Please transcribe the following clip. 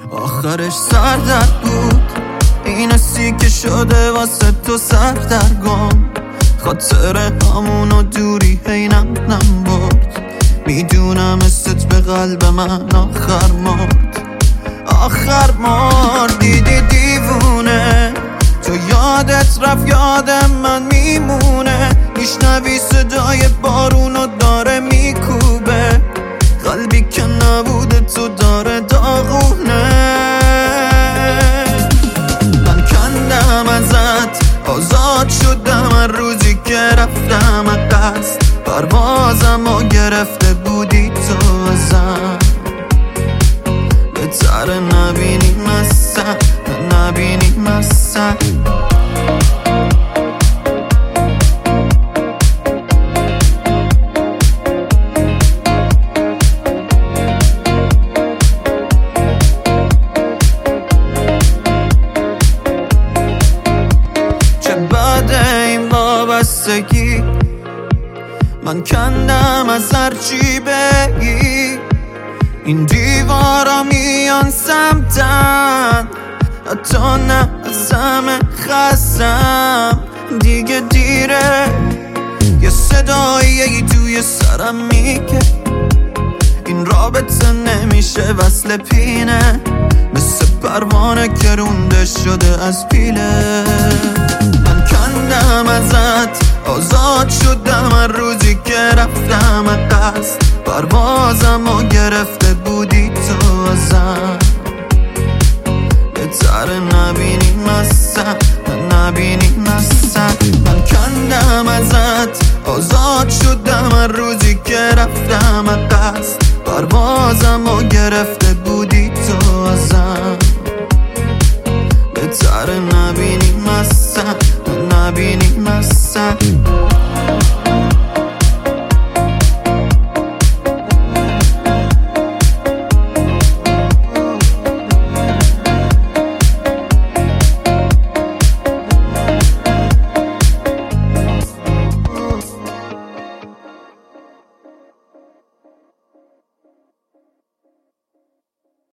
آخرش سردرد بود، این حسی که شده واسه تو سردرگم. خاطر همون دوری هینم برد، میدونم استت به قلب من آخر مرد. دیدی دیوونه، تو یادت رفت یادم من میمونه. میشنوی صدای بارونو داره میکوبه، قلبی که نبوده تو داره داغونه. من کندم ازت، آزاد شدم از روزی که رفتم قصد. پروازم و گرفته بودی تو ازم، بهتره نبینی مسن، نبینی مسن. چه بده این وابستگی، من کندم از هرچی بگی. این دیوارا میان سمتن، حتی نه از همه خستم. دیگه دیره، یه صدایی توی سرم میگه این رابطه نمیشه وصل پینه. مثل پروانه که رونده شده از پیله. من کندم ازت، آزاد شدم از روزی که رفتم قصد. پروازم و گرفته بودی تو ازم، بهتره نبینی مسن، نبینی مسن. من کندم ازت، آزاد شدم از روزی که رفتم قصد. پروازم و گرفته بودی تو ازم، بهتره نبینی مسن، نبینی مسن.